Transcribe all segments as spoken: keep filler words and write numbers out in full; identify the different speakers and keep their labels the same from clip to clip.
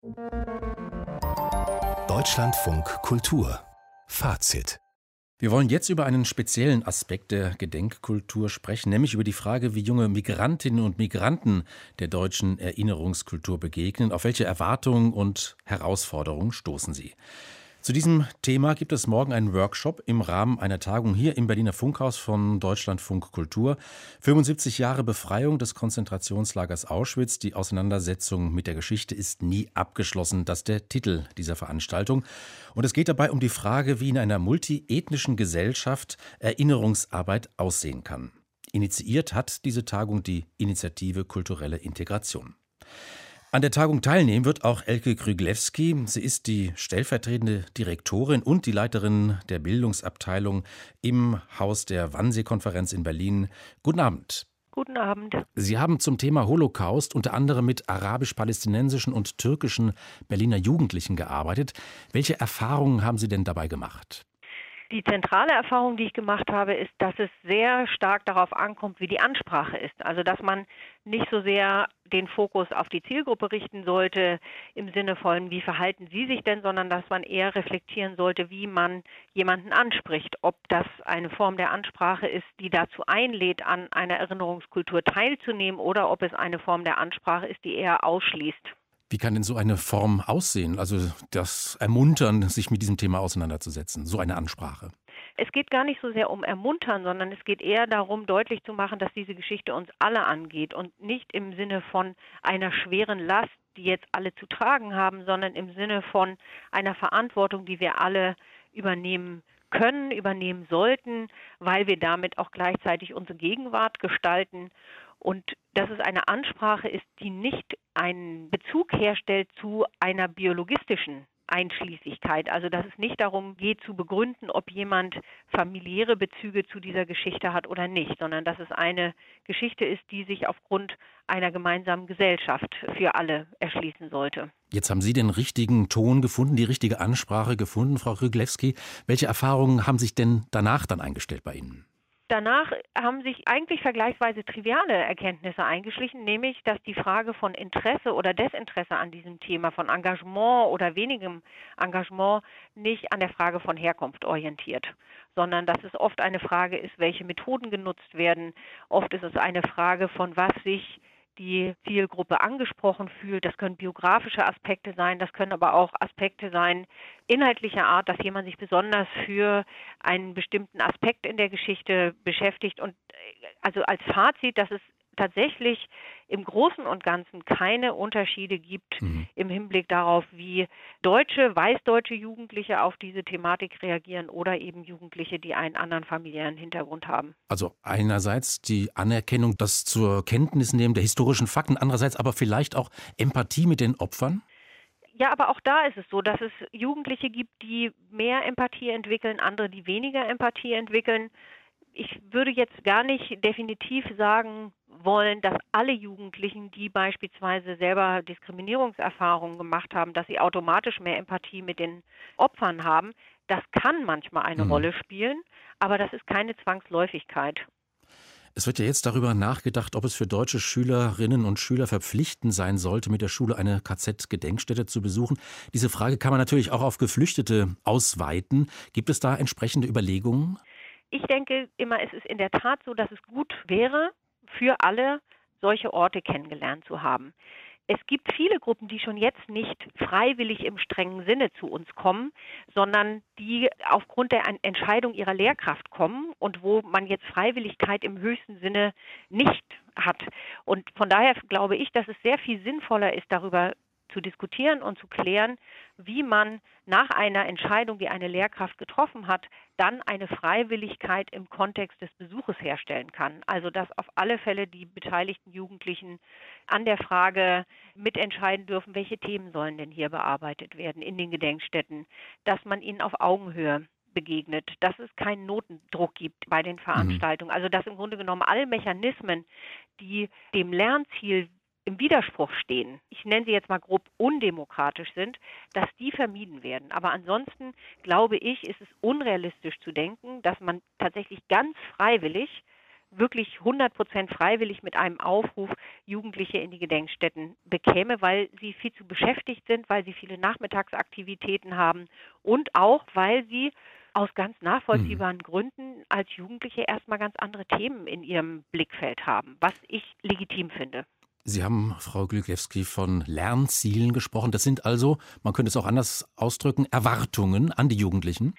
Speaker 1: Deutschlandfunk Kultur Fazit.
Speaker 2: Wir wollen jetzt über einen speziellen Aspekt der Gedenkkultur sprechen, nämlich über die Frage, wie junge Migrantinnen und Migranten der deutschen Erinnerungskultur begegnen. Auf welche Erwartungen und Herausforderungen stoßen sie? Zu diesem Thema gibt es morgen einen Workshop im Rahmen einer Tagung hier im Berliner Funkhaus von Deutschlandfunk Kultur. fünfundsiebzig Jahre Befreiung des Konzentrationslagers Auschwitz. Die Auseinandersetzung mit der Geschichte ist nie abgeschlossen. Das ist der Titel dieser Veranstaltung. Und es geht dabei um die Frage, wie in einer multiethnischen Gesellschaft Erinnerungsarbeit aussehen kann. Initiiert hat diese Tagung die Initiative Kulturelle Integration. An der Tagung teilnehmen wird auch Elke Gryglewski. Sie ist die stellvertretende Direktorin und die Leiterin der Bildungsabteilung im Haus der Wannsee-Konferenz in Berlin. Guten Abend.
Speaker 3: Guten Abend.
Speaker 2: Sie haben zum Thema Holocaust unter anderem mit arabisch-palästinensischen und türkischen Berliner Jugendlichen gearbeitet. Welche Erfahrungen haben Sie denn dabei gemacht?
Speaker 3: Die zentrale Erfahrung, die ich gemacht habe, ist, dass es sehr stark darauf ankommt, wie die Ansprache ist. Also dass man nicht so sehr den Fokus auf die Zielgruppe richten sollte, im Sinne von, wie verhalten sie sich denn, sondern dass man eher reflektieren sollte, wie man jemanden anspricht. Ob das eine Form der Ansprache ist, die dazu einlädt, an einer Erinnerungskultur teilzunehmen, oder ob es eine Form der Ansprache ist, die eher ausschließt.
Speaker 2: Wie kann denn so eine Form aussehen? Also das Ermuntern, sich mit diesem Thema auseinanderzusetzen, so eine Ansprache.
Speaker 3: Es geht gar nicht so sehr um Ermuntern, sondern es geht eher darum, deutlich zu machen, dass diese Geschichte uns alle angeht und nicht im Sinne von einer schweren Last, die jetzt alle zu tragen haben, sondern im Sinne von einer Verantwortung, die wir alle übernehmen können, übernehmen sollten, weil wir damit auch gleichzeitig unsere Gegenwart gestalten. Und dass es eine Ansprache ist, die nicht einen Bezug herstellt zu einer biologistischen Einschließlichkeit. Also dass es nicht darum geht zu begründen, ob jemand familiäre Bezüge zu dieser Geschichte hat oder nicht, sondern dass es eine Geschichte ist, die sich aufgrund einer gemeinsamen Gesellschaft für alle erschließen sollte.
Speaker 2: Jetzt haben Sie den richtigen Ton gefunden, die richtige Ansprache gefunden, Frau Gryglewski. Welche Erfahrungen haben sich denn danach dann eingestellt bei Ihnen?
Speaker 3: Danach haben sich eigentlich vergleichsweise triviale Erkenntnisse eingeschlichen, nämlich, dass die Frage von Interesse oder Desinteresse an diesem Thema, von Engagement oder wenigem Engagement, nicht an der Frage von Herkunft orientiert, sondern dass es oft eine Frage ist, welche Methoden genutzt werden. Oft ist es eine Frage, von was sich die Zielgruppe angesprochen fühlt. Das können biografische Aspekte sein, das können aber auch Aspekte sein inhaltlicher Art, dass jemand sich besonders für einen bestimmten Aspekt in der Geschichte beschäftigt. Und also als Fazit, dass es tatsächlich im Großen und Ganzen keine Unterschiede gibt mhm. im Hinblick darauf, wie deutsche, weißdeutsche Jugendliche auf diese Thematik reagieren oder eben Jugendliche, die einen anderen familiären Hintergrund haben.
Speaker 2: Also einerseits die Anerkennung, das zur Kenntnis nehmen der historischen Fakten, andererseits aber vielleicht auch Empathie mit den Opfern?
Speaker 3: Ja, aber auch da ist es so, dass es Jugendliche gibt, die mehr Empathie entwickeln, andere, die weniger Empathie entwickeln. Ich würde jetzt gar nicht definitiv sagen wollen, dass alle Jugendlichen, die beispielsweise selber Diskriminierungserfahrungen gemacht haben, dass sie automatisch mehr Empathie mit den Opfern haben. Das kann manchmal eine mhm. Rolle spielen, aber das ist keine Zwangsläufigkeit.
Speaker 2: Es wird ja jetzt darüber nachgedacht, ob es für deutsche Schülerinnen und Schüler verpflichtend sein sollte, mit der Schule eine K Z-Gedenkstätte zu besuchen. Diese Frage kann man natürlich auch auf Geflüchtete ausweiten. Gibt es da entsprechende Überlegungen?
Speaker 3: Ich denke immer, es ist in der Tat so, dass es gut wäre, für alle solche Orte kennengelernt zu haben. Es gibt viele Gruppen, die schon jetzt nicht freiwillig im strengen Sinne zu uns kommen, sondern die aufgrund der Entscheidung ihrer Lehrkraft kommen und wo man jetzt Freiwilligkeit im höchsten Sinne nicht hat. Und von daher glaube ich, dass es sehr viel sinnvoller ist, darüber zu diskutieren und zu klären, wie man nach einer Entscheidung, die eine Lehrkraft getroffen hat, dann eine Freiwilligkeit im Kontext des Besuches herstellen kann. Also dass auf alle Fälle die beteiligten Jugendlichen an der Frage mitentscheiden dürfen, welche Themen sollen denn hier bearbeitet werden in den Gedenkstätten, dass man ihnen auf Augenhöhe begegnet, dass es keinen Notendruck gibt bei den Veranstaltungen. Mhm. Also dass im Grunde genommen alle Mechanismen, die dem Lernziel im Widerspruch stehen, ich nenne sie jetzt mal grob undemokratisch sind, dass die vermieden werden. Aber ansonsten glaube ich, ist es unrealistisch zu denken, dass man tatsächlich ganz freiwillig wirklich hundert Prozent freiwillig mit einem Aufruf Jugendliche in die Gedenkstätten bekäme, weil sie viel zu beschäftigt sind, weil sie viele Nachmittagsaktivitäten haben und auch, weil sie aus ganz nachvollziehbaren mhm. Gründen als Jugendliche erstmal ganz andere Themen in ihrem Blickfeld haben, was ich legitim finde.
Speaker 2: Sie haben, Frau Gryglewski, von Lernzielen gesprochen. Das sind also, man könnte es auch anders ausdrücken, Erwartungen an die Jugendlichen?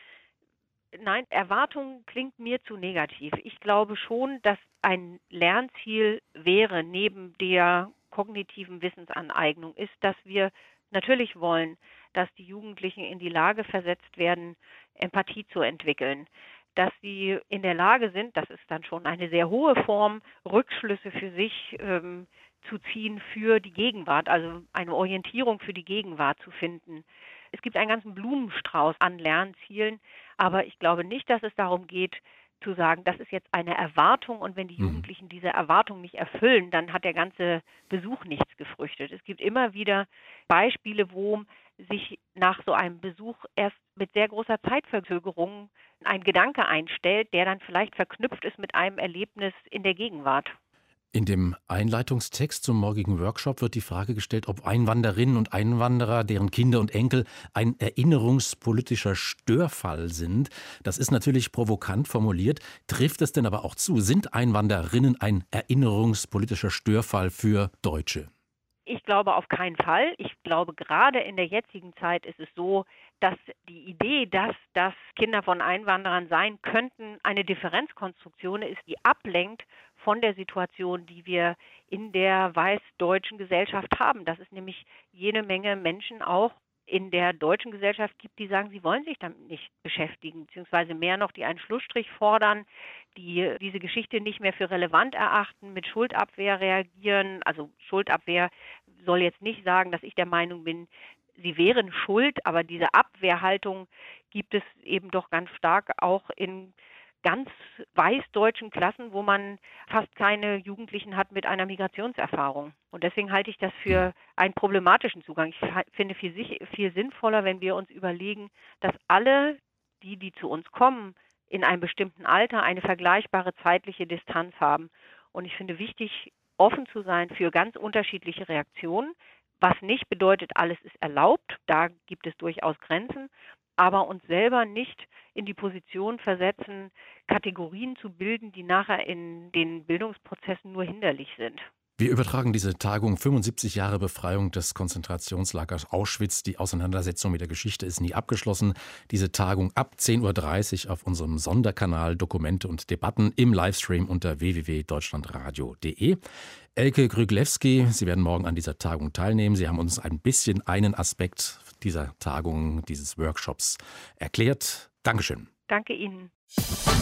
Speaker 3: Nein, Erwartungen klingt mir zu negativ. Ich glaube schon, dass ein Lernziel wäre, neben der kognitiven Wissensaneignung, ist, dass wir natürlich wollen, dass die Jugendlichen in die Lage versetzt werden, Empathie zu entwickeln. Dass sie in der Lage sind, das ist dann schon eine sehr hohe Form, Rückschlüsse für sich ähm, zu ziehen für die Gegenwart, also eine Orientierung für die Gegenwart zu finden. Es gibt einen ganzen Blumenstrauß an Lernzielen, aber ich glaube nicht, dass es darum geht, zu sagen, das ist jetzt eine Erwartung und wenn die Jugendlichen diese Erwartung nicht erfüllen, dann hat der ganze Besuch nichts gefrüchtet. Es gibt immer wieder Beispiele, wo sich nach so einem Besuch erst mit sehr großer Zeitverzögerung ein Gedanke einstellt, der dann vielleicht verknüpft ist mit einem Erlebnis in der Gegenwart.
Speaker 2: In dem Einleitungstext zum morgigen Workshop wird die Frage gestellt, ob Einwanderinnen und Einwanderer, deren Kinder und Enkel ein erinnerungspolitischer Störfall sind. Das ist natürlich provokant formuliert. Trifft es denn aber auch zu? Sind Einwanderinnen ein erinnerungspolitischer Störfall für Deutsche?
Speaker 3: Ich glaube auf keinen Fall. Ich glaube, gerade in der jetzigen Zeit ist es so, dass die Idee, dass das Kinder von Einwanderern sein könnten, eine Differenzkonstruktion ist, die ablenkt von der Situation, die wir in der weißdeutschen Gesellschaft haben. Dass es nämlich jede Menge Menschen auch in der deutschen Gesellschaft gibt, die sagen, sie wollen sich damit nicht beschäftigen, beziehungsweise mehr noch, die einen Schlussstrich fordern, die diese Geschichte nicht mehr für relevant erachten, mit Schuldabwehr reagieren. Also Schuldabwehr soll jetzt nicht sagen, dass ich der Meinung bin, sie wären schuld, aber diese Abwehrhaltung gibt es eben doch ganz stark auch in ganz weißdeutschen Klassen, wo man fast keine Jugendlichen hat mit einer Migrationserfahrung. Und deswegen halte ich das für einen problematischen Zugang. Ich finde viel, viel sinnvoller, wenn wir uns überlegen, dass alle, die, die zu uns kommen, in einem bestimmten Alter eine vergleichbare zeitliche Distanz haben. Und ich finde wichtig, offen zu sein für ganz unterschiedliche Reaktionen, was nicht bedeutet, alles ist erlaubt. Da gibt es durchaus Grenzen. Aber uns selber nicht in die Position versetzen, Kategorien zu bilden, die nachher in den Bildungsprozessen nur hinderlich sind.
Speaker 2: Wir übertragen diese Tagung fünfundsiebzig Jahre Befreiung des Konzentrationslagers Auschwitz. Die Auseinandersetzung mit der Geschichte ist nie abgeschlossen. Diese Tagung ab zehn Uhr dreißig auf unserem Sonderkanal Dokumente und Debatten im Livestream unter w w w punkt deutschlandradio punkt d e. Elke Gryglewski, Sie werden morgen an dieser Tagung teilnehmen. Sie haben uns ein bisschen einen Aspekt dieser Tagung, dieses Workshops erklärt. Dankeschön.
Speaker 3: Danke Ihnen.